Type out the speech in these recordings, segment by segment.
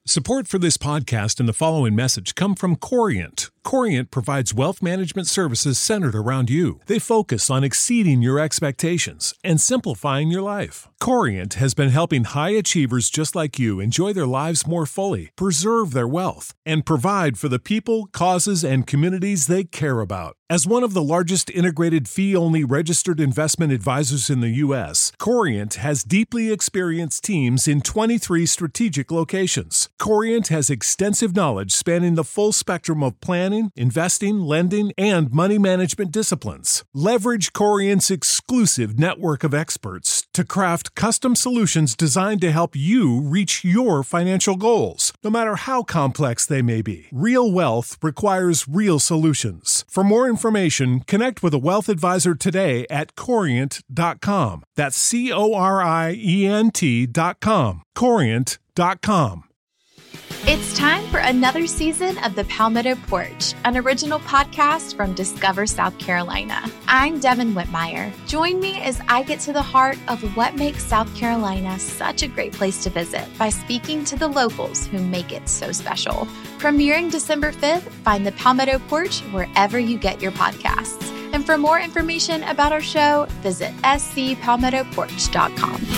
Support for this podcast and the following message come from Corient. Corient provides wealth management services centered around you. They focus on exceeding your expectations and simplifying your life. Corient has been helping high achievers just like you enjoy their lives more fully, preserve their wealth, and provide for the people, causes, and communities they care about. As one of the largest integrated fee-only registered investment advisors in the U.S., Corient has deeply experienced teams in 23 strategic locations. Corient has extensive knowledge spanning the full spectrum of planning, investing, lending, and money management disciplines. Leverage Corient's exclusive network of experts to craft custom solutions designed to help you reach your financial goals, no matter how complex they may be. Real wealth requires real solutions. For more information, connect with a wealth advisor today at Corient.com. That's Corient.com. Corient.com. It's time for another season of The Palmetto Porch, an original podcast from Discover South Carolina. I'm Devin Whitmire. Join me as I get to the heart of what makes South Carolina such a great place to visit by speaking to the locals who make it so special. Premiering December 5th, find The Palmetto Porch wherever you get your podcasts. And for more information about our show, visit scpalmettoporch.com.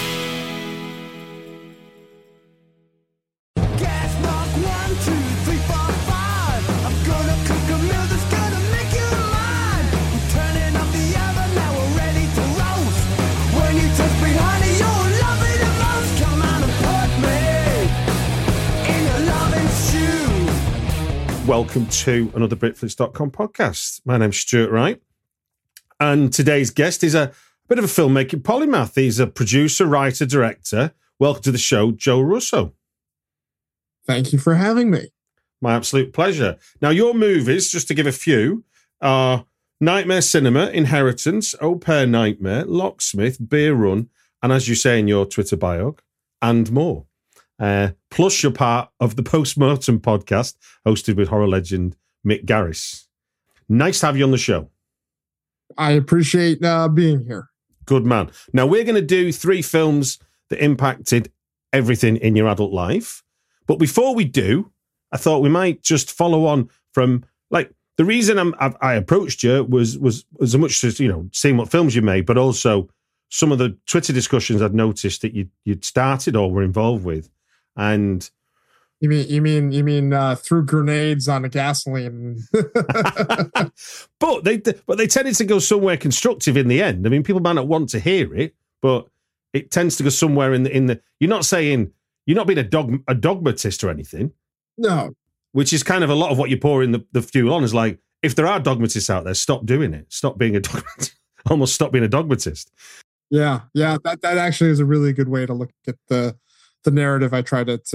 Welcome to another Britflix.com podcast. My name's Stuart Wright, and today's guest is a bit of a filmmaking polymath. He's a producer, writer, director. Welcome to the show, Joe Russo. Thank you for having me. My absolute pleasure. Now, your movies, just to give a few, are Nightmare Cinema, Inheritance, Au Pair Nightmare, Locksmith, Beer Run, and as you say in your Twitter bio, and more. Plus, you're part of the Postmortem podcast hosted with horror legend Mick Garris. Nice to have you on the show. I appreciate being here. Good man. Now, we're going to do 3 films that impacted everything in your adult life. But before we do, I thought we might just follow on from, like, the reason I approached you was as much as, you know, seeing what films you made, but also some of the Twitter discussions I'd noticed that you'd started or were involved with. And you mean threw grenades on a gasoline? but they tended to go somewhere constructive in the end. I mean, people might not want to hear it, but it tends to go somewhere in the. You're not being a dogmatist or anything. No, which is kind of a lot of what you pour in the fuel on. Is like, if there are dogmatists out there, stop doing it. Stop being a dogmatist. Almost stop being a dogmatist. Yeah. That actually is a really good way to look at the narrative I try to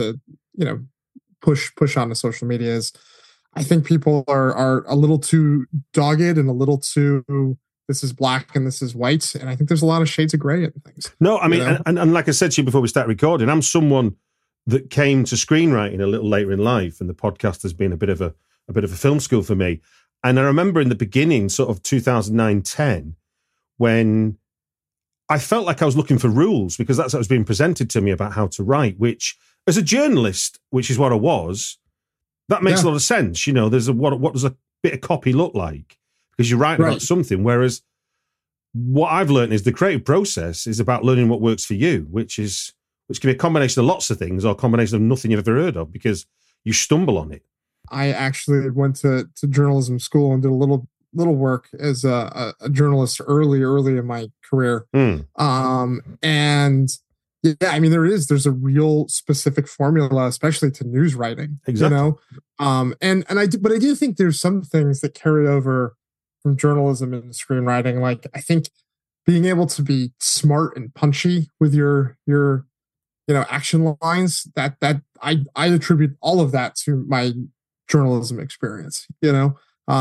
push on the social media. Is I think people are a little too dogged and a little too this is black and this is white, and I think there's a lot of shades of gray in things. No, I mean, and like I said to you before we start recording, I'm someone that came to screenwriting a little later in life, and the podcast has been a bit of a film school for me. And I remember in the beginning, sort of 2009-10, when I felt like I was looking for rules, because that's what was being presented to me about how to write, which, as a journalist, which is what I was, that makes a lot of sense. You know, there's what does a bit of copy look like? Because you're writing about something. Whereas what I've learned is the creative process is about learning what works for you, which can be a combination of lots of things or a combination of nothing you've ever heard of, because you stumble on it. I actually went to journalism school and did a little work as a journalist early in my career. And yeah, I mean, there's a real specific formula, especially to news writing, exactly. You know? I do think there's some things that carry over from journalism and screenwriting. Like, I think being able to be smart and punchy with your action lines, that I attribute all of that to my journalism experience, But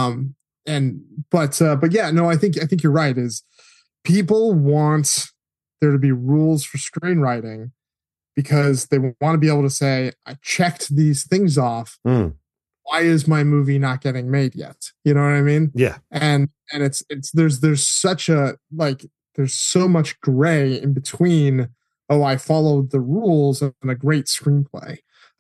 yeah, no, I think you're right. Is people want there to be rules for screenwriting because they want to be able to say, I checked these things off. Why is my movie not getting made yet? You know what I mean? Yeah. And it's there's such a, like, there's so much gray in between. Oh, I followed the rules and a great screenplay.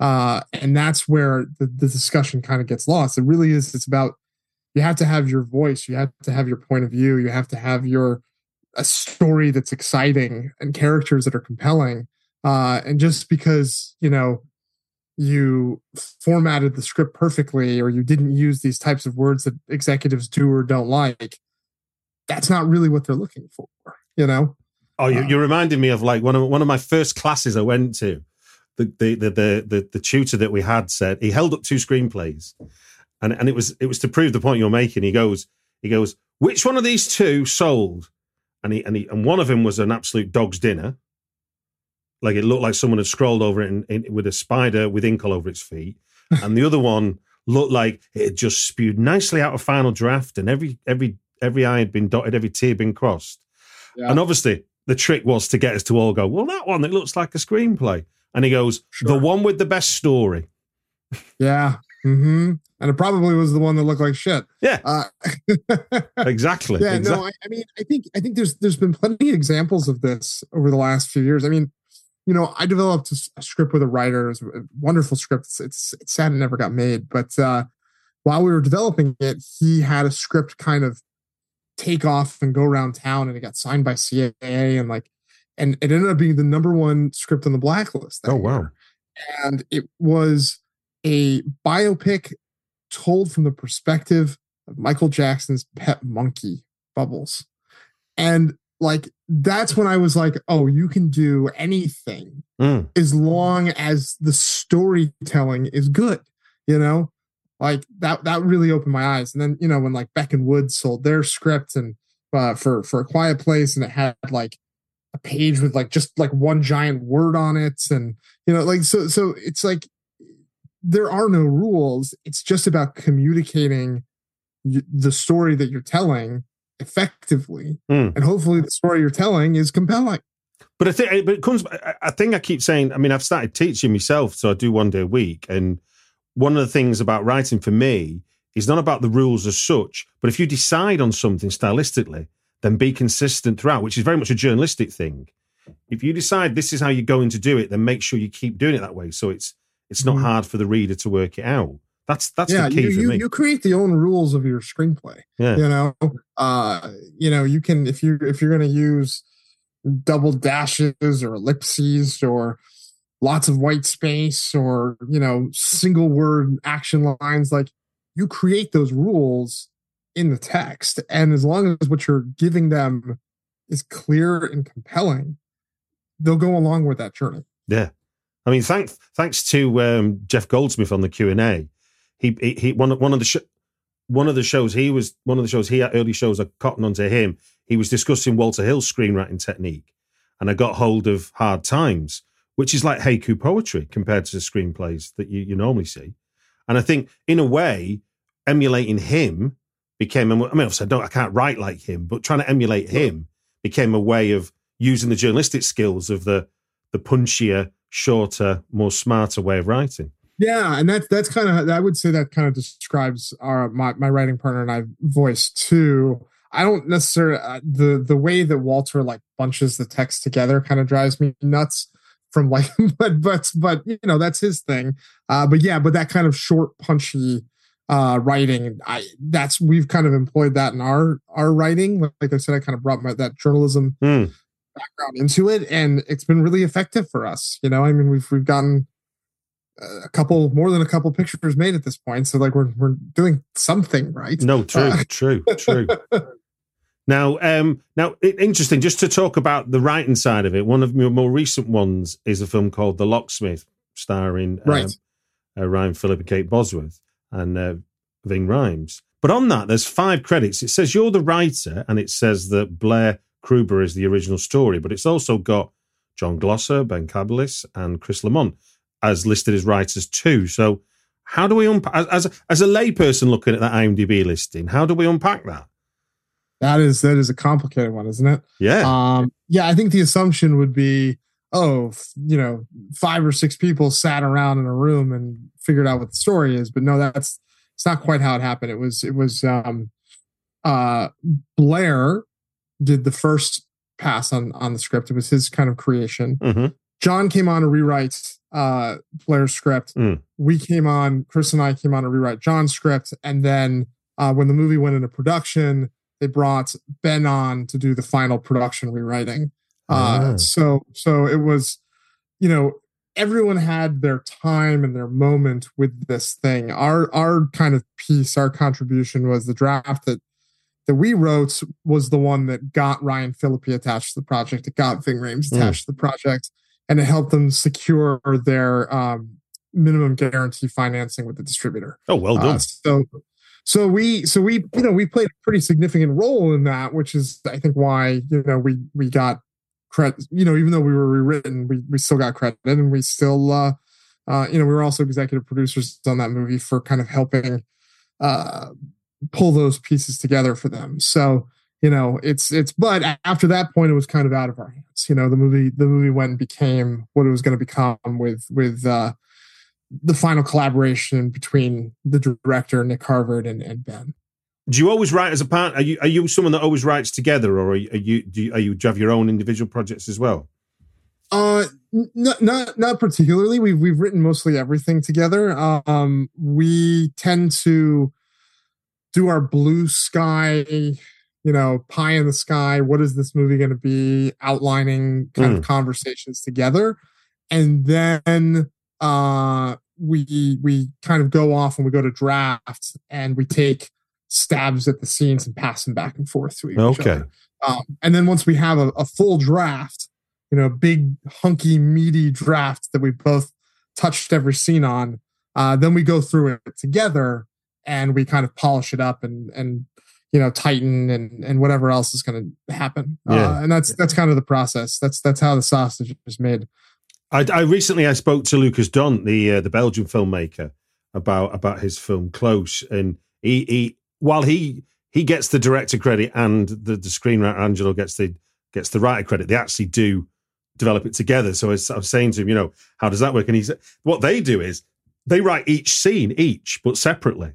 And that's where the discussion kind of gets lost. It really is. It's about, you have to have your voice. You have to have your point of view. You have to have a story that's exciting and characters that are compelling. And just because, you formatted the script perfectly, or you didn't use these types of words that executives do or don't like, that's not really what they're looking for, Oh, you're reminding me of like one of my first classes I went to. The tutor that we had said he held up 2 screenplays, and it was to prove the point you're making. He goes, which one of these 2 sold? And one of them was an absolute dog's dinner. Like it looked like someone had scrolled over it with a spider with ink all over its feet. And the other one looked like it had just spewed nicely out of final draft, and every I had been dotted, every T had been crossed. Yeah. And obviously the trick was to get us to all go, well, that one, it looks like a screenplay. And he goes, sure. The one with the best story. Yeah. Mm-hmm. And it probably was the one that looked like shit. Yeah. Exactly. Yeah. Exactly. No, I think there's been plenty of examples of this over the last few years. I mean, I developed a script with a writer. It was a wonderful script. It's sad it never got made. But while we were developing it, he had a script kind of take off and go around town, and it got signed by CAA, and it ended up being the #1 script on the blacklist. Oh, wow. Year. And it was a biopic told from the perspective of Michael Jackson's pet monkey, Bubbles. And that's when I was like, oh, you can do anything as long as the storytelling is good, that really opened my eyes. And then, when Beck and Woods sold their script and for A Quiet Place, and it had a page with just one giant word on it. And, so it's there are no rules. It's just about communicating the story that you're telling effectively, and hopefully the story you're telling is compelling. But I think I keep saying, I've started teaching myself, so I do 1 day a week, and one of the things about writing for me is not about the rules as such, but if you decide on something stylistically, then be consistent throughout, which is very much a journalistic thing. If you decide this is how you're going to do it, then make sure you keep doing it that way, so it's not hard for the reader to work it out. That's the key for me. You create the own rules of your screenplay. Yeah. You can, if you're going to use double dashes or ellipses or lots of white space or, single word action lines, you create those rules in the text. And as long as what you're giving them is clear and compelling, they'll go along with that journey. Yeah. Thanks to Jeff Goldsmith on the Q&A. He one of the shows he had, early shows I cottoned onto him. He was discussing Walter Hill's screenwriting technique, and I got hold of Hard Times, which is like haiku poetry compared to the screenplays that you normally see. And I think in a way, emulating him became. Obviously I can't write like him, but trying to emulate him became a way of using the journalistic skills of the punchier, shorter, more smarter way of writing. Yeah, and that's kind of, I would say that kind of describes my writing partner and I voice too. I don't necessarily the way that Walter bunches the text together kind of drives me nuts. From but that's his thing. But that kind of short, punchy writing, we've kind of employed that in our writing. Like I said, I kind of brought that journalism background into it, and it's been really effective for us. We've gotten more than a couple pictures made at this point, so we're doing something right. No, true. Now, interesting. Just to talk about the writing side of it, one of your more recent ones is a film called The Locksmith, starring Ryan Phillip and Kate Bosworth and Ving Rhames. But on that, there's 5 credits. It says you're the writer, and it says that Blair Kruber is the original story, but it's also got John Glosser, Ben Kabelis, and Chris Lamont as listed as writers too. So how do we unpack, as a layperson looking at that IMDb listing, how do we unpack that? That is a complicated one, isn't it? Yeah. I think the assumption would be, 5 or 6 people sat around in a room and figured out what the story is. But no, it's not quite how it happened. It was Blair did the first pass on the script. It was his kind of creation. Mm-hmm. John came on to rewrite Blair's script. We came on, Chris and I came on to rewrite John's script. And then when the movie went into production, they brought Ben on to do the final production rewriting. So it was, everyone had their time and their moment with this thing. Our kind of piece, our contribution was the draft that we wrote was the one that got Ryan Phillippe attached to the project. It got Ving Rhames attached to the project, and it helped them secure their minimum guarantee financing with the distributor. Oh, well done. So we we played a pretty significant role in that, which is I think why we got credit. Even though we were rewritten, we still got credit, and we still we were also executive producers on that movie for kind of helping pull those pieces together for them. So but after that point, it was kind of out of our hands. The movie went and became what it was going to become with the final collaboration between the director Nick Harvard and Ben. Do you always write as a part? Are you someone that always writes together, or do you have your own individual projects as well? Not particularly. We've written mostly everything together. We tend to do our blue sky, pie in the sky. What is this movie going to be? Outlining kind of conversations together, and then we kind of go off and we go to draft and we take stabs at the scenes and pass them back and forth to each other. And then once we have a full draft, big hunky meaty draft that we both touched every scene on, then we go through it together and we kind of polish it up and tighten and whatever else is going to happen. And that's kind of the process. That's how the sausage is made. I recently spoke to Lucas Dont, the Belgian filmmaker, about his film Close, and he while he gets the director credit and the screenwriter Angelo gets the writer credit, they actually do develop it together. So I was saying to him, how does that work? And he said, what they do is they write each scene but separately.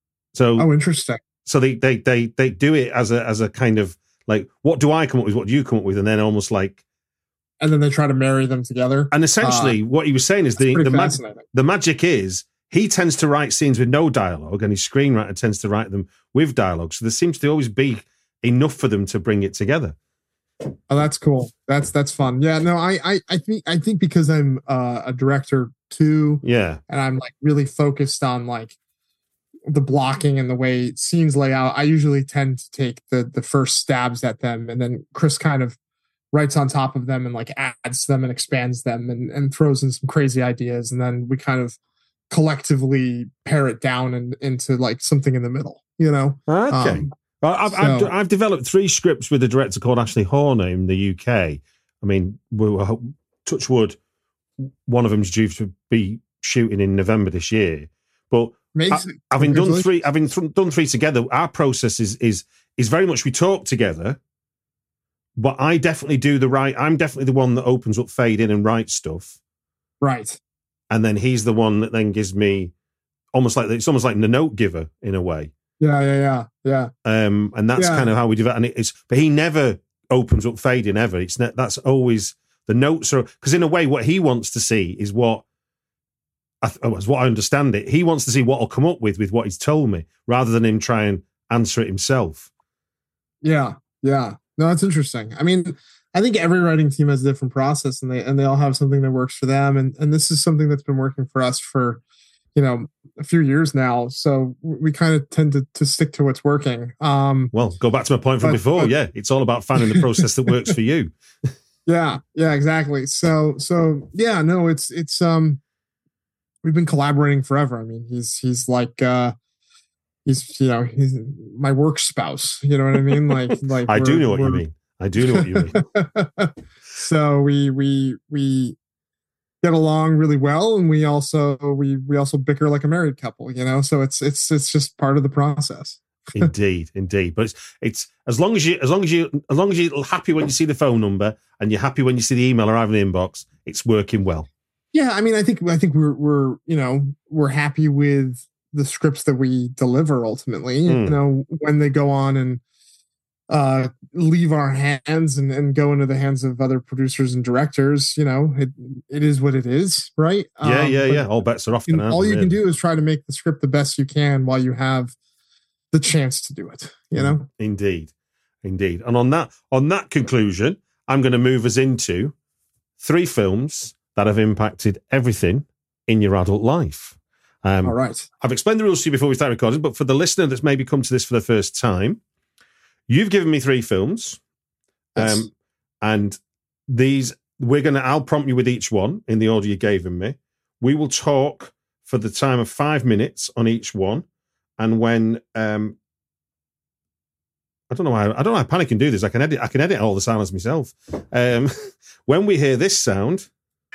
So interesting. So they do it as a kind of like, what do I come up with? What do you come up with? And then almost like. And then they try to marry them together. And essentially what he was saying is the magic is he tends to write scenes with no dialogue and his screenwriter tends to write them with dialogue. So there seems to always be enough for them to bring it together. Oh, that's cool. That's fun. Yeah, no, I think because I'm a director too. Yeah. And I'm like really focused on like the blocking and the way scenes lay out, I usually tend to take the first stabs at them, and then Chris kind of writes on top of them and like adds them and expands them and throws in some crazy ideas, and then we kind of collectively pare it down and into like something in the middle, Okay. I've developed 3 scripts with a director called Ashley Horner in the UK. I mean, we were, touch wood, one of them's due to be shooting in November this year. But having done 3 together, our process is very much we talk together. But I definitely do I'm definitely the one that opens up fade in and writes stuff. Right. And then he's the one that then gives me it's almost like the note giver in a way. Yeah. And that's kind of how we do it. And but he never opens up fade in ever. That's always the notes are, because in a way what he wants to see is what I understand it. He wants to see what I'll come up with what he's told me, rather than him try and answer it himself. Yeah. No, that's interesting. I mean, I think every writing team has a different process, and they all have something that works for them. And this is something that's been working for us for, a few years now. So we kind of tend to stick to what's working. Well, go back to my point from before. Yeah, it's all about finding the process that works for you. Yeah, exactly. So yeah, no, it's we've been collaborating forever. I mean, he's like he's my work spouse. You know what I mean? Like I do know what you mean. I do know what you mean. So we get along really well, and we also bicker like a married couple. So it's just part of the process. Indeed. But it's as long as you're happy when you see the phone number and you're happy when you see the email arrive in the inbox, it's working well. Yeah, I mean, I think we're happy with the scripts that we deliver ultimately. When they go on and leave our hands and go into the hands of other producers and directors. It is what it is, right? Yeah. All bets are off. All you can do is try to make the script the best you can while you have the chance to do it. Indeed. And on that conclusion, I'm going to move us into 3 films that have impacted everything in your adult life. All right. I've explained the rules to you before we start recording, but for the listener that's maybe come to this for the first time, you've given me 3 films. Yes. And these, I'll prompt you with each one in the order you've given me. We will talk for the time of 5 minutes on each one. And when, I don't know how Panic can do this. I can edit all the silence myself. When we hear this sound,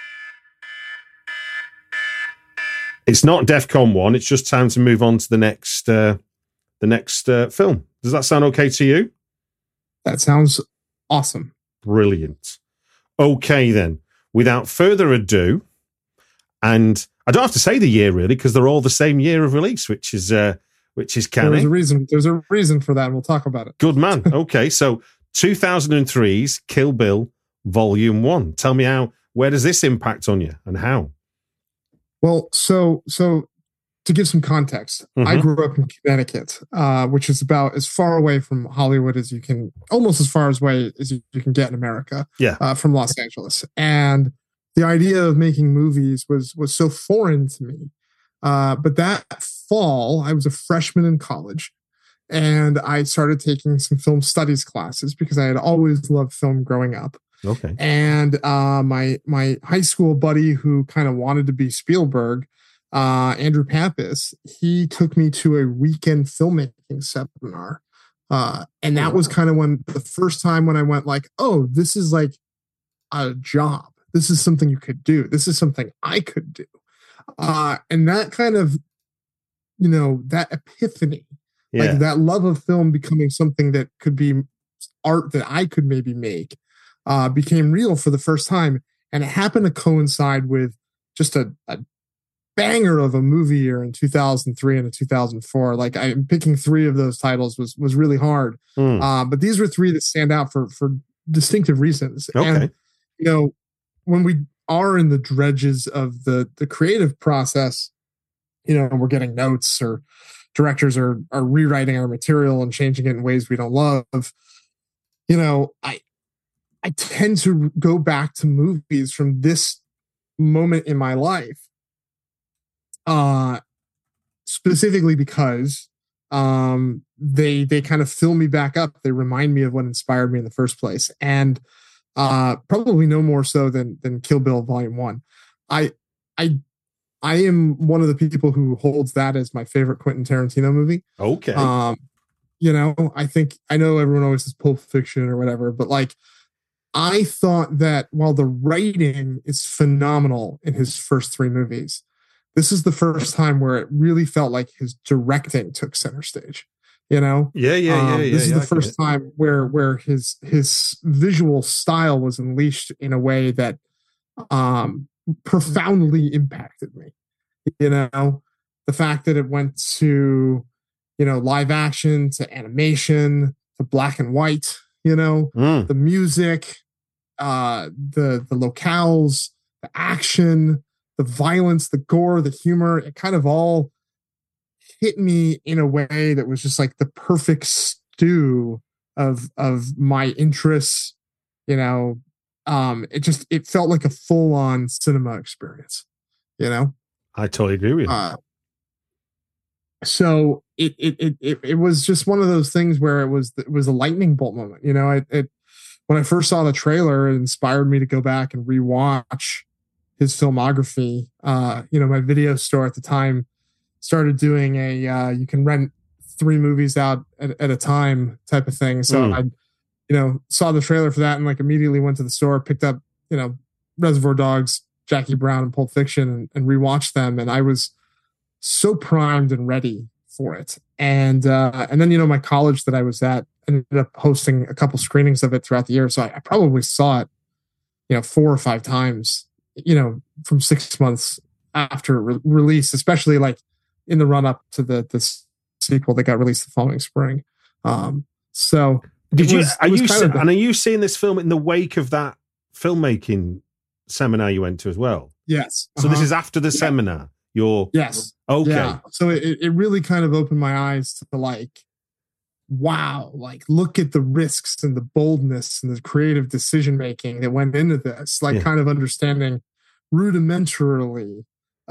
it's not DEFCON 1. It's just time to move on to the next film. Does that sound okay to you? That sounds awesome. Brilliant. Okay, then. Without further ado, and I don't have to say the year really because they're all the same year of release, which is canny. There's a reason for that, and we'll talk about it. Good man. Okay, so 2003's Kill Bill Volume 1. Tell me where does this impact on you and how? Well, so to give some context, I grew up in Connecticut, which is about as far away from Hollywood as you can, almost as far away as you can get in America. From Los Angeles, and the idea of making movies was so foreign to me. But that fall, I was a freshman in college, and I started taking some film studies classes because I had always loved film growing up. Okay. And my high school buddy who kind of wanted to be Spielberg, Andrew Pappas, he took me to a weekend filmmaking seminar. And that was kind of the first time when I went like, oh, this is like a job. This is something you could do. This is something I could do. And that kind of, that epiphany, like that love of film becoming something that could be art that I could maybe make, became real for the first time. And it happened to coincide with just a banger of a movie year in 2003 and 2004. Like I'm picking 3 of those titles was really hard. But these were 3 that stand out for distinctive reasons. Okay. And, when we are in the dredges of the creative process, we're getting notes or directors are rewriting our material and changing it in ways we don't love. I tend to go back to movies from this moment in my life, specifically because they kind of fill me back up. They remind me of what inspired me in the first place, and probably no more so than Kill Bill Volume 1. I am one of the people who holds that as my favorite Quentin Tarantino movie. Okay. I know everyone always says Pulp Fiction or whatever, but like I thought that while the writing is phenomenal in his first 3 movies, this is the first time where it really felt like his directing took center stage. Yeah. This is the first time where his visual style was unleashed in a way that profoundly impacted me. The fact that it went to live action, to animation, to black and white. The music, the locales, the action, the violence, the gore, the humor. It kind of all hit me in a way that was just like the perfect stew of my interests. It felt like a full on cinema experience. I totally agree with you. So it was just one of those things where it was a lightning bolt moment. When I first saw the trailer, it inspired me to go back and rewatch his filmography. My video store at the time started doing you can rent 3 movies out at a time type of thing. So I, saw the trailer for that and like immediately went to the store, picked up, Reservoir Dogs, Jackie Brown, and Pulp Fiction and rewatched them. And I was so primed and ready for it. And then, my college that I was at ended up hosting a couple screenings of it throughout the year. So I probably saw it, 4 or 5 times, from 6 months after release, especially like in the run up to the sequel that got released the following spring. Are you seeing this film in the wake of that filmmaking seminar you went to as well? Yes. So this is after the seminar. Yes. Okay. Yeah. So it really kind of opened my eyes to wow, look at the risks and the boldness and the creative decision making that went into this. Kind of understanding rudimentarily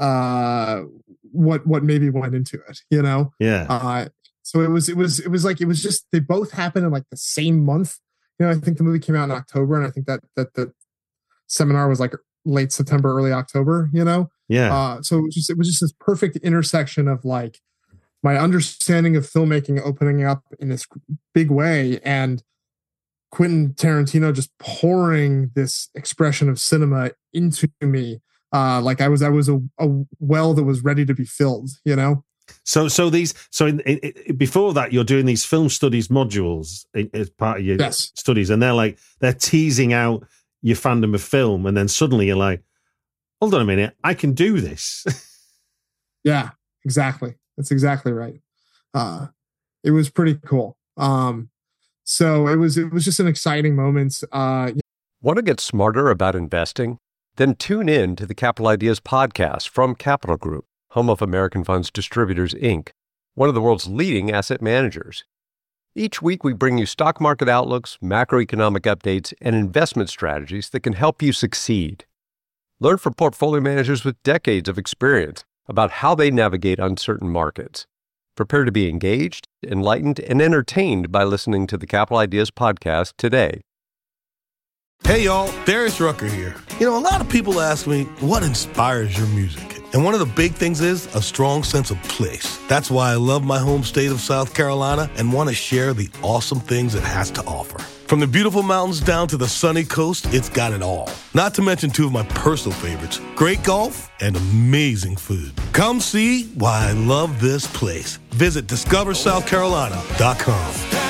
what maybe went into it. Yeah. So it was just, they both happened in the same month. I think the movie came out in October, and I think that the seminar was late September, early October. Yeah. So it was just this perfect intersection of my understanding of filmmaking opening up in this big way, and Quentin Tarantino just pouring this expression of cinema into me. I was a well that was ready to be filled. So before that, you're doing these film studies modules as part of your studies, and they're teasing out your fandom of film, and then suddenly you're like, hold on a minute, I can do this. Yeah, exactly. That's exactly right. It was pretty cool. So it was just an exciting moment. Want to get smarter about investing? Then tune in to the Capital Ideas podcast from Capital Group, home of American Funds Distributors, Inc., one of the world's leading asset managers. Each week, we bring you stock market outlooks, macroeconomic updates, and investment strategies that can help you succeed. Learn from portfolio managers with decades of experience about how they navigate uncertain markets. Prepare to be engaged, enlightened, and entertained by listening to the Capital Ideas podcast today. Hey, y'all, Darius Rucker here. A lot of people ask me, what inspires your music? And one of the big things is a strong sense of place. That's why I love my home state of South Carolina and want to share the awesome things it has to offer. From the beautiful mountains down to the sunny coast, it's got it all. Not to mention two of my personal favorites, great golf and amazing food. Come see why I love this place. Visit discoversouthcarolina.com.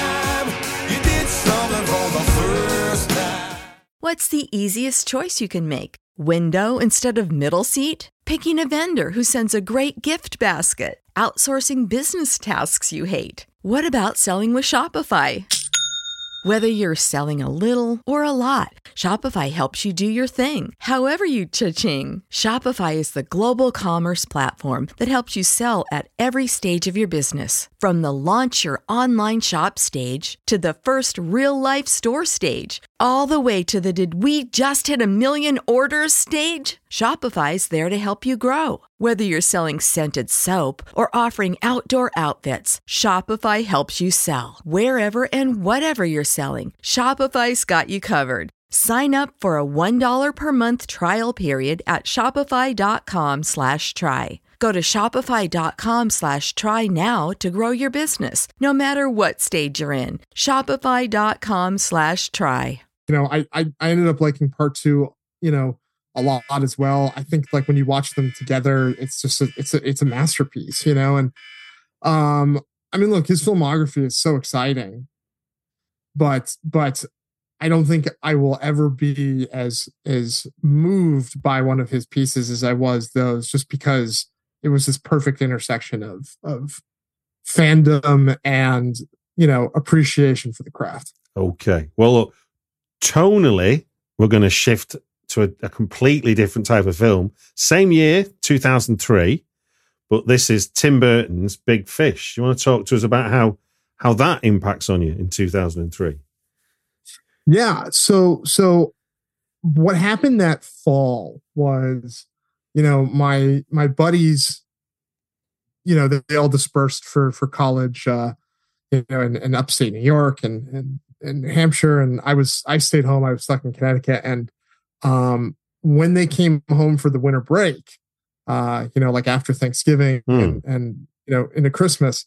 What's the easiest choice you can make? Window instead of middle seat? Picking a vendor who sends a great gift basket? Outsourcing business tasks you hate? What about selling with Shopify? Whether you're selling a little or a lot, Shopify helps you do your thing, however you cha-ching. Shopify is the global commerce platform that helps you sell at every stage of your business. From the launch your online shop stage to the first real-life store stage, all the way to the did we just hit 1 million orders stage. Shopify's there to help you grow. Whether you're selling scented soap or offering outdoor outfits, Shopify helps you sell. Wherever and whatever you're selling, Shopify's got you covered. Sign up for a $1 per month trial period at shopify.com/try. Go to shopify.com/try now to grow your business, no matter what stage you're in. Shopify.com/try. I ended up liking part two, a lot as well. I think when you watch them together, it's just it's a masterpiece, and look, his filmography is so exciting, but I don't think I will ever be as moved by one of his pieces as I was those, just because it was this perfect intersection of fandom and appreciation for the craft. Okay, well, look, tonally, we're going to shift to a completely different type of film. Same year, 2003, but this is Tim Burton's Big Fish. You want to talk to us about how that impacts on you in 2003? Yeah. So what happened that fall was, my buddies, they all dispersed for college, in upstate New York and New Hampshire. And I stayed home. I was stuck in Connecticut. And when they came home for the winter break, after Thanksgiving and into Christmas,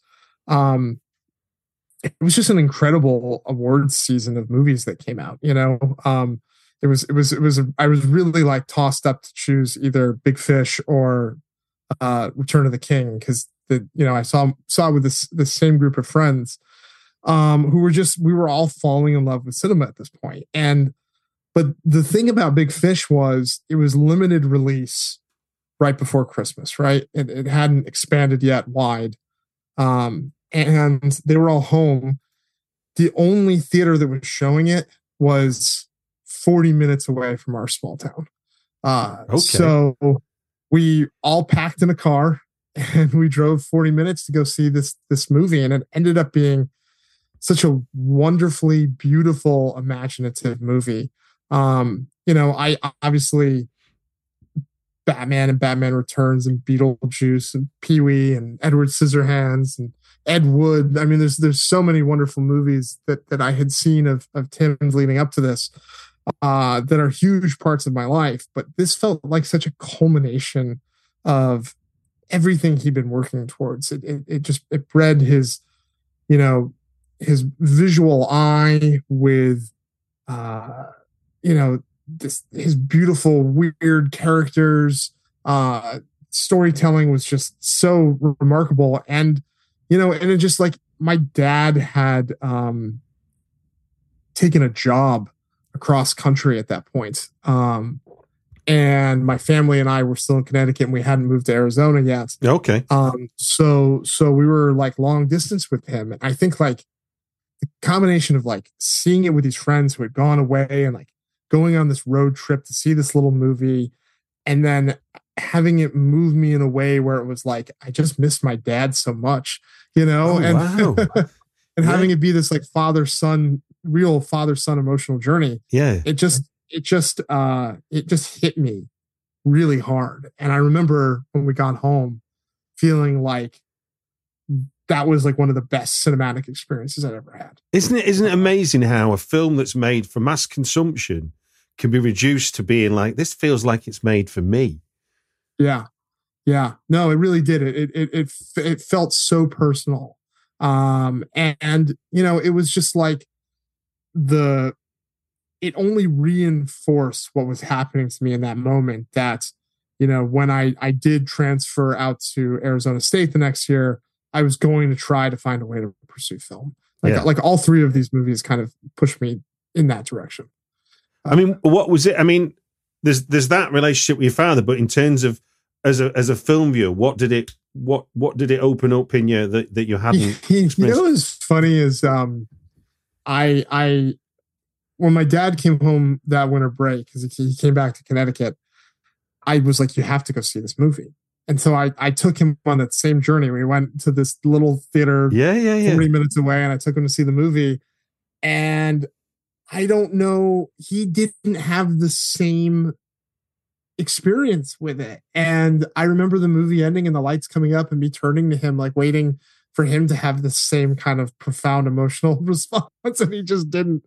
it was just an incredible awards season of movies that came out. I was really tossed up to choose either Big Fish or Return of the King, because I saw with the same group of friends we were all falling in love with cinema at this point. But the thing about Big Fish was it was limited release right before Christmas, right? It hadn't expanded yet wide. And they were all home the only theater that was showing it was 40 minutes away from our small town. So we all packed in a car and we drove 40 minutes to go see this movie. And it ended up being such a wonderfully beautiful, imaginative movie. I obviously Batman and Batman Returns and Beetlejuice and Pee-wee and Edward Scissorhands and Ed Wood. I mean, there's so many wonderful movies that I had seen of Tim's leading up to this that are huge parts of my life. But this felt like such a culmination of everything he'd been working towards. It bred his visual eye with, his beautiful, weird characters. Storytelling was just so remarkable. And it just like my dad had taken a job across country at that point. And my family and I were still in Connecticut and we hadn't moved to Arizona yet. Okay. So we were like long distance with him. And I think like the combination of like seeing it with these friends who had gone away and like going on this road trip to see this little movie and then having it move me in a way where it was like, I just missed my dad so much, wow. And having it be this like real father-son emotional journey. Yeah. It just hit me really hard. And I remember when we got home feeling like that was like one of the best cinematic experiences I'd ever had. Isn't it amazing how a film that's made for mass consumption can be reduced to being like, this feels like it's made for me. Yeah. Yeah. No, it really did. It felt so personal. And it was just like it only reinforced what was happening to me in that moment that, when I did transfer out to Arizona State the next year, I was going to try to find a way to pursue film. Like all three of these movies kind of pushed me in that direction. I mean, what was it? I mean, there's that relationship with your father, but in terms of as a film viewer, what did it open up in you that you hadn't? What's funny is I when my dad came home that winter break because he came back to Connecticut, I was like, you have to go see this movie. And so I took him on that same journey. We went to this little theater 40 minutes away and I took him to see the movie. And I don't know, he didn't have the same experience with it. And I remember the movie ending and the lights coming up and me turning to him, like waiting for him to have the same kind of profound emotional response. And he just didn't.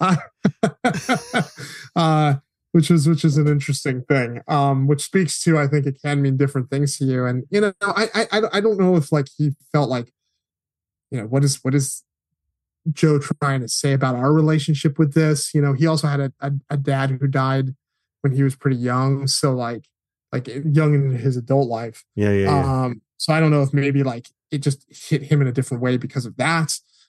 Which is an interesting thing, which speaks to, I think it can mean different things to you. And, I don't know if like he felt like, what is Joe trying to say about our relationship with this? He also had a dad who died when he was pretty young. So like young in his adult life. Yeah. So I don't know if maybe like it just hit him in a different way because of that,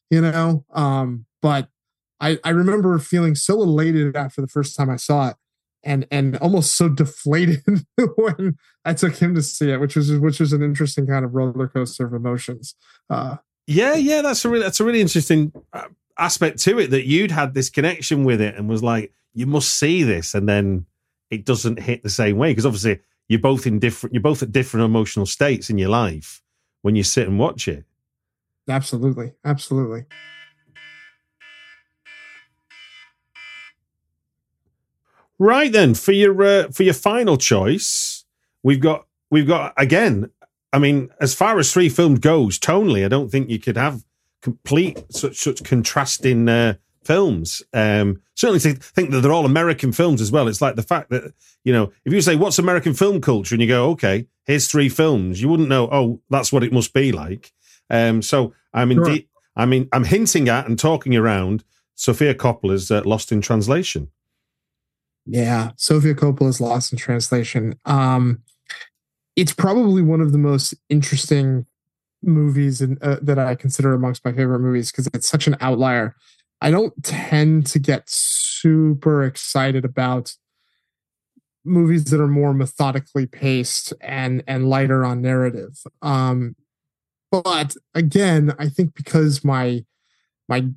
but I remember feeling so elated after the first time I saw it. And almost so deflated when I took him to see it, which was an interesting kind of roller coaster of emotions. That's a really interesting aspect to it, that you'd had this connection with it and was like, you must see this, and then it doesn't hit the same way because obviously you're both at different emotional states in your life when you sit and watch it. Absolutely. Right then, for your final choice, we've got again. I mean, as far as three films goes, tonally, I don't think you could have complete such contrasting films. Certainly, think that they're all American films as well. It's like the fact that if you say what's American film culture, and you go, okay, here's three films, you wouldn't know. Oh, that's what it must be like. So I'm hinting at and talking around Sofia Coppola's Lost in Translation. Yeah, Sofia Coppola's Lost in Translation. It's probably one of the most interesting movies that I consider amongst my favorite movies because it's such an outlier. I don't tend to get super excited about movies that are more methodically paced and lighter on narrative. But again, I think because my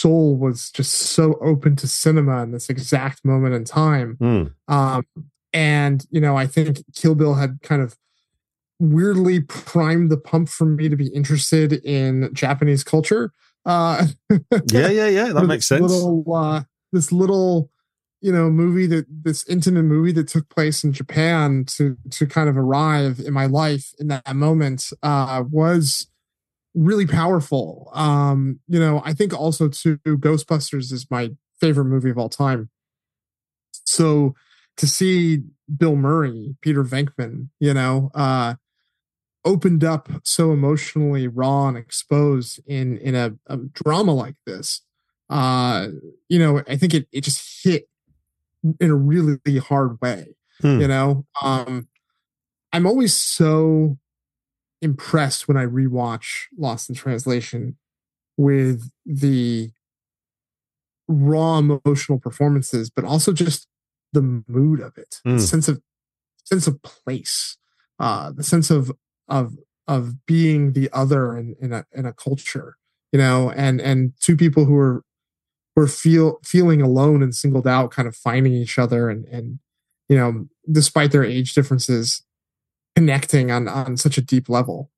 soul was just so open to cinema in this exact moment in time. And, you know, I think Kill Bill had kind of weirdly primed the pump for me to be interested in Japanese culture. Yeah. That makes sense. This little, you know, this intimate movie that took place in Japan to kind of arrive in my life in that moment was really powerful. You know, I think also too, Ghostbusters is my favorite movie of all time. So to see Bill Murray, Peter Venkman, you know, opened up so emotionally raw and exposed in a drama like this, you know, I think it just hit in a really hard way. You know, I'm always so impressed when I rewatch Lost in Translation with the raw emotional performances, but also just the mood of it, the sense of place, the sense of being the other in a culture, you know, and two people who were feeling alone and singled out, kind of finding each other and you know, despite their age differences, connecting on such a deep level.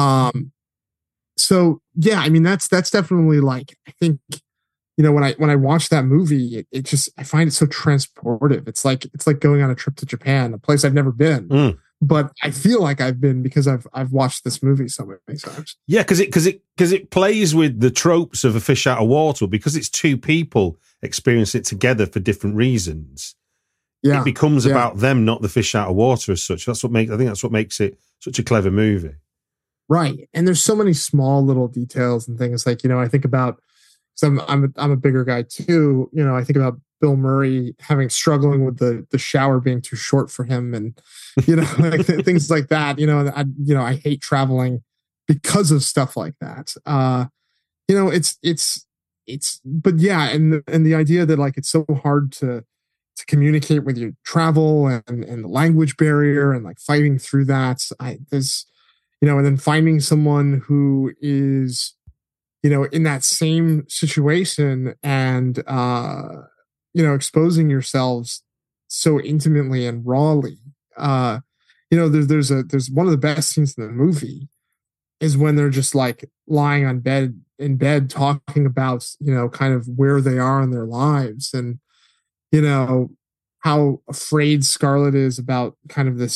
So yeah, I mean, that's definitely, like, I think, you know, when I watch that movie, it just, I find it so transportive. It's like going on a trip to Japan, a place I've never been, but I feel like I've been because I've watched this movie so many times. Yeah, because it plays with the tropes of A Fish Out of Water, because it's two people experiencing it together for different reasons. Yeah, it becomes about them, not the fish out of water as such. I think that's what makes it such a clever movie. Right, and there's so many small little details and things, like, you know, I think about, because I'm a bigger guy too. You know, I think about Bill Murray struggling with the shower being too short for him, and, you know, like things like that. You know, I hate traveling because of stuff like that. You know, it's but yeah, and the idea that, like, it's so hard to communicate with your travel and the language barrier, and like fighting through that. There's, you know, and then finding someone who is, you know, in that same situation and, you know, exposing yourselves so intimately and rawly. You know, there's one of the best scenes in the movie is when they're just like lying in bed talking about, you know, kind of where they are in their lives, and, you know, how afraid Scarlett is about kind of the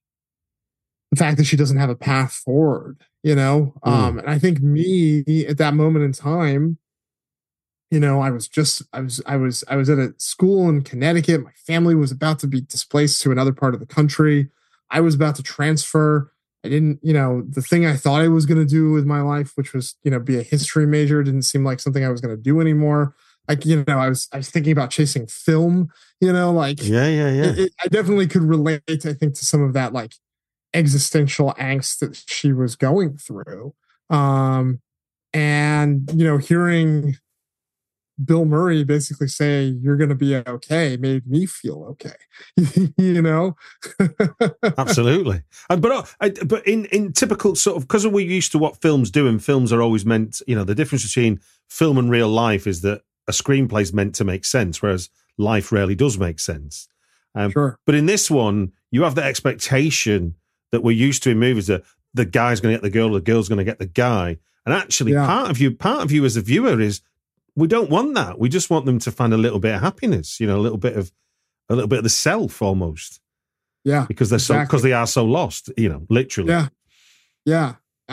fact that she doesn't have a path forward, you know? And I think me at that moment in time, you know, I was at a school in Connecticut. My family was about to be displaced to another part of the country. I was about to transfer. I didn't, you know, the thing I thought I was going to do with my life, which was, you know, be a history major, didn't seem like something I was going to do anymore. Like, you know, I was thinking about chasing film, you know, like, I definitely could relate, I think, to some of that, like, existential angst that she was going through. And, you know, hearing Bill Murray basically say, "You're going to be okay," made me feel okay, you know? Absolutely. But in typical sort of, because we're used to what films do, and films are always meant, you know, the difference between film and real life is that a screenplay is meant to make sense, whereas life rarely does make sense. Sure. But in this one, you have the expectation that we're used to in movies, that the guy's going to get the girl, the girl's going to get the guy. And actually, part of you as a viewer is, we don't want that. We just want them to find a little bit of happiness, you know, a little bit of the self almost. Yeah. Because they are so lost, you know, literally. Yeah. Yeah.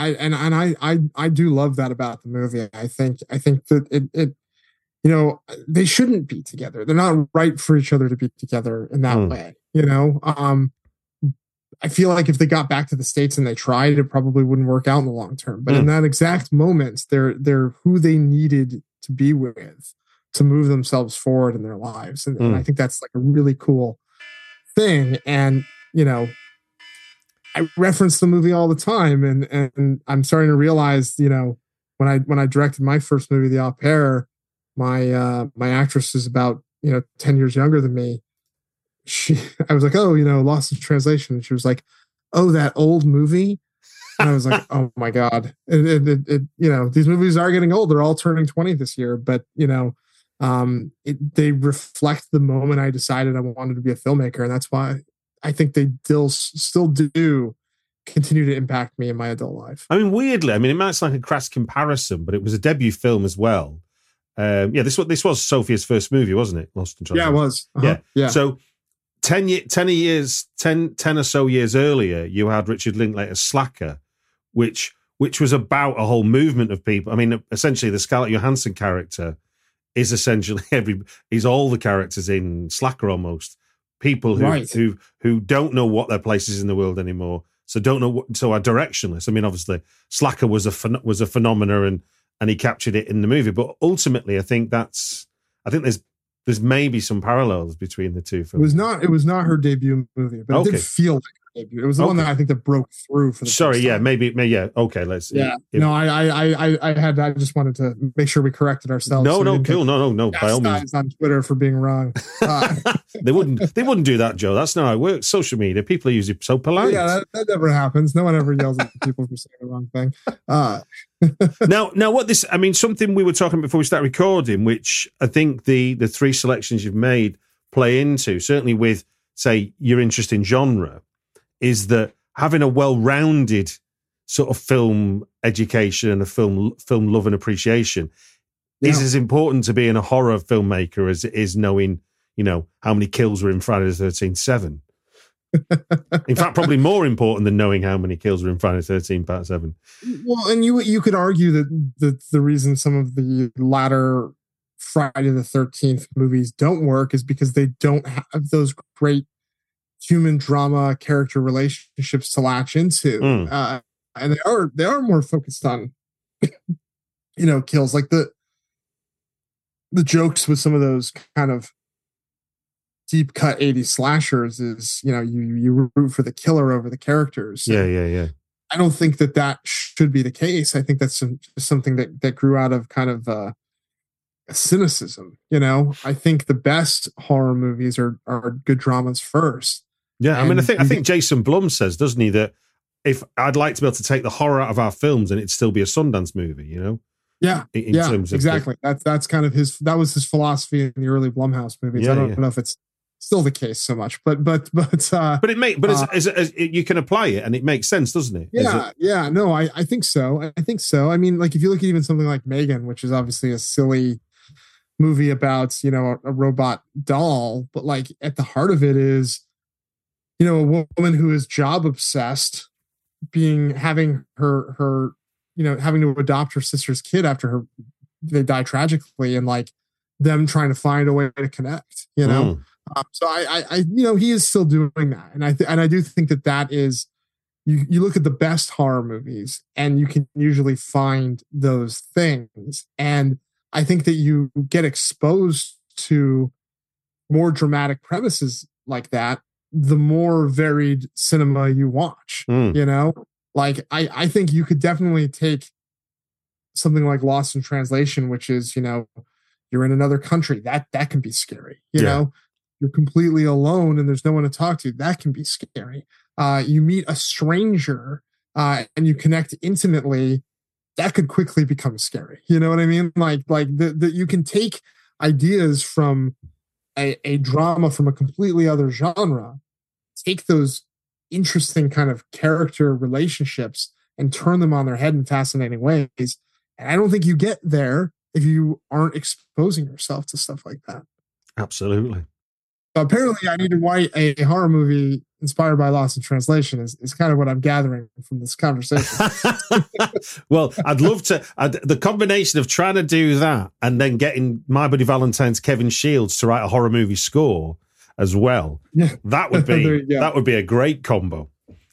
I do love that about the movie. I think that it you know, they shouldn't be together. They're not right for each other to be together in that way. You know, I feel like if they got back to the States and they tried, it probably wouldn't work out in the long term. But in that exact moment, they're who they needed to be with to move themselves forward in their lives. And I think that's like a really cool thing. And, you know, I reference the movie all the time, and I'm starting to realize, you know, when I directed my first movie, The Au Pair, my actress is about, you know, 10 years younger than me. I was like, "Oh, you know, Lost in Translation." And she was like, "Oh, that old movie." And I was like, oh my God. These movies are getting old. They're all turning 20 this year, but they reflect the moment I decided I wanted to be a filmmaker. And that's why I think they still do continue to impact me in my adult life. I mean, weirdly, it might sound like a crass comparison, but it was a debut film as well. This was Sophia's first movie, wasn't it? Lost in Translation. Yeah, it was. Uh-huh. Yeah. So 10 or so years earlier, you had Richard Linklater's Slacker, which was about a whole movement of people. I mean, essentially, the Scarlett Johansson character is essentially he's all the characters in Slacker almost. People who don't know what their place is in the world anymore, so are directionless. I mean, obviously, Slacker was a phenomenon, and he captured it in the movie. But ultimately, I think there's maybe some parallels between the two films. It was not her debut movie, but it did feel like her debut. It was the one that I think that broke through for the Sorry, first time. maybe, yeah. Okay, let's. Yeah, I just wanted to make sure we corrected ourselves. No. By all means, on Twitter for being wrong. They wouldn't do that, Joe. That's not how it works. Social media, people are usually so polite. Yeah, that never happens. No one ever yells at people for saying the wrong thing. Now, something we were talking before we start recording, which I think the three selections you've made play into, certainly with, say, your interest in genre, is that having a well-rounded sort of film education and a film love and appreciation is as important to being a horror filmmaker as it is knowing, how many kills were in Friday the 13th 7. In fact, probably more important than knowing how many kills were in Friday the 13th Part 7. Well, and you could argue that the reason some of the latter Friday the 13th movies don't work is because they don't have those great human drama character relationships to latch into. And they are more focused on kills, like the jokes with some of those kind of deep cut 80s slashers is, you root for the killer over the characters. Yeah. I don't think that should be the case. I think that's something that grew out of kind of a cynicism. I think the best horror movies are good dramas first. Yeah, I think Jason Blum says, doesn't he, that if I'd like to be able to take the horror out of our films and it'd still be a Sundance movie, Yeah, in terms of exactly. That's kind of that was his philosophy in the early Blumhouse movies. I don't know if it's still the case so much, but you can apply it and it makes sense, doesn't it? Yeah. No, I think so. I mean, like if you look at even something like Megan, which is obviously a silly movie about a robot doll, but like at the heart of it is a woman who is job obsessed, having to adopt her sister's kid after they die tragically, and like them trying to find a way to connect. So I he is still doing that, and I do think that is you look at the best horror movies and you can usually find those things, and I think that you get exposed to more dramatic premises like that the more varied cinema you watch. Like I think you could definitely take something like Lost in Translation, which is you're in another country, that can be scary. You're completely alone and there's no one to talk to, that can be scary. You meet a stranger and you connect intimately, that could quickly become scary. You know what I mean? Like you can take ideas from a drama from a completely other genre, take those interesting kind of character relationships and turn them on their head in fascinating ways. And I don't think you get there if you aren't exposing yourself to stuff like that. Absolutely. So apparently I need to write a horror movie inspired by Lost in Translation is kind of what I'm gathering from this conversation. Well, I'd love to. The combination of trying to do that and then getting My Buddy Valentine's Kevin Shields to write a horror movie score as well. Yeah. That would be a great combo.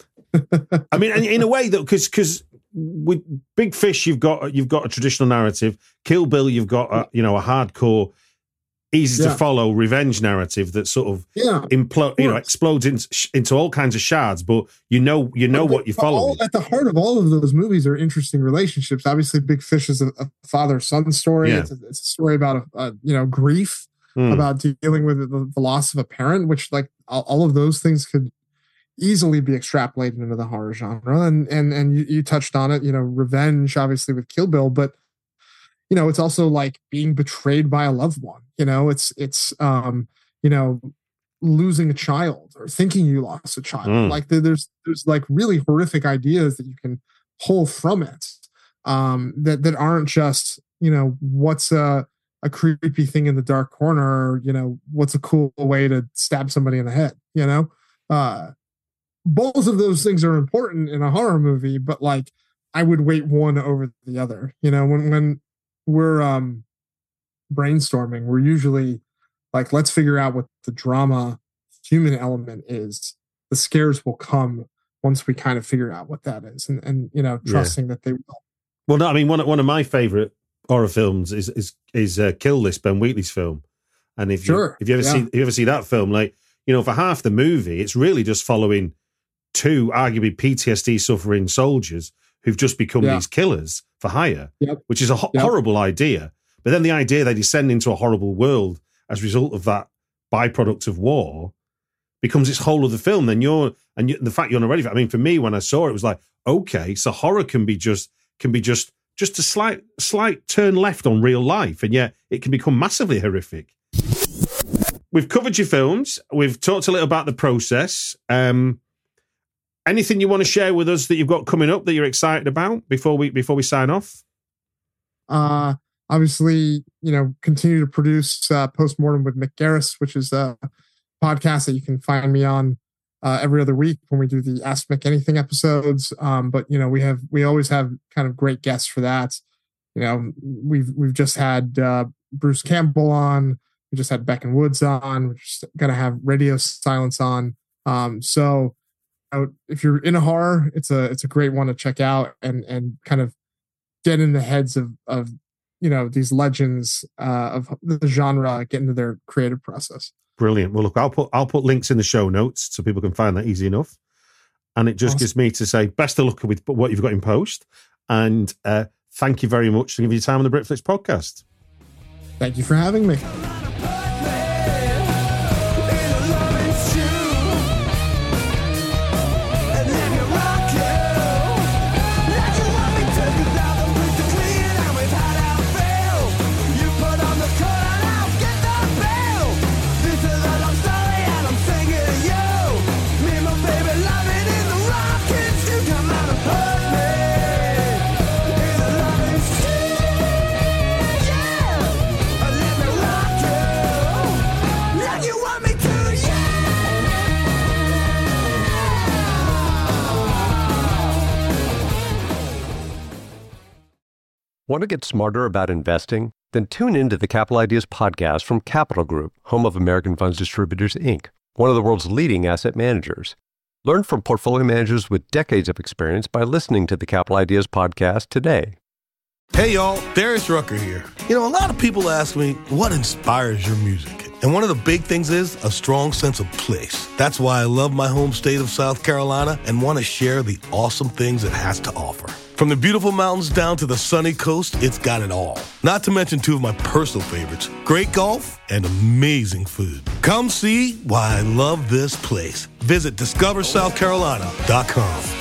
I mean, and in a way that because with Big Fish you've got a traditional narrative. Kill Bill you've got a hardcore, easy to follow revenge narrative that sort of explodes into all kinds of shards, but you know what you're following. At the heart of all of those movies are interesting relationships. Obviously, Big Fish is a father-son story. Yeah. It's a story about grief, about dealing with the loss of a parent, which like all of those things could easily be extrapolated into the horror genre. And you touched on it, revenge, obviously, with Kill Bill, but it's also like being betrayed by a loved one. It's losing a child or thinking you lost a child. Like there's like really horrific ideas that you can pull from it, that aren't just, what's a creepy thing in the dark corner, or, what's a cool way to stab somebody in the head, both of those things are important in a horror movie, but like I would weight one over the other. When we're brainstorming, we're usually like, let's figure out what the drama human element is. The scares will come once we kind of figure out what that is, and trusting that they will. Well, no, I mean, one of my favorite horror films is Kill List, Ben Wheatley's film. And if you ever see that film, like, for half the movie, it's really just following two arguably PTSD suffering soldiers who've just become these killers for hire, which is a horrible idea. But then the idea they descend into a horrible world as a result of that byproduct of war becomes its whole other film. Then the fact you're not ready for it. I mean, for me, when I saw it, it was like, okay, so horror can be just a slight turn left on real life, and yet it can become massively horrific. We've covered your films. We've talked a little about the process. Anything you want to share with us that you've got coming up that you're excited about before we sign off? Obviously, continue to produce Postmortem with Mick Garris, which is a podcast that you can find me on every other week when we do the Ask Mick Anything episodes. But we always have kind of great guests for that. We've just had Bruce Campbell on. We just had Beck and Woods on. We're just gonna have Radio Silence on. So if you're in a horror, it's a great one to check out and kind of get in the heads of these legends of the genre, get into their creative process. Brilliant. Well, look, I'll put links in the show notes so people can find that easy enough. And it just gives me to say best of luck with what you've got in post. And thank you very much for giving your time on the Britflix podcast. Thank you for having me. Want to get smarter about investing? Then tune into the Capital Ideas podcast from Capital Group, home of American Funds Distributors, Inc., one of the world's leading asset managers. Learn from portfolio managers with decades of experience by listening to the Capital Ideas podcast today. Hey, y'all, Darius Rucker here. A lot of people ask me, what inspires your music? And one of the big things is a strong sense of place. That's why I love my home state of South Carolina and want to share the awesome things it has to offer. From the beautiful mountains down to the sunny coast, it's got it all. Not to mention two of my personal favorites, great golf and amazing food. Come see why I love this place. Visit discoversouthcarolina.com.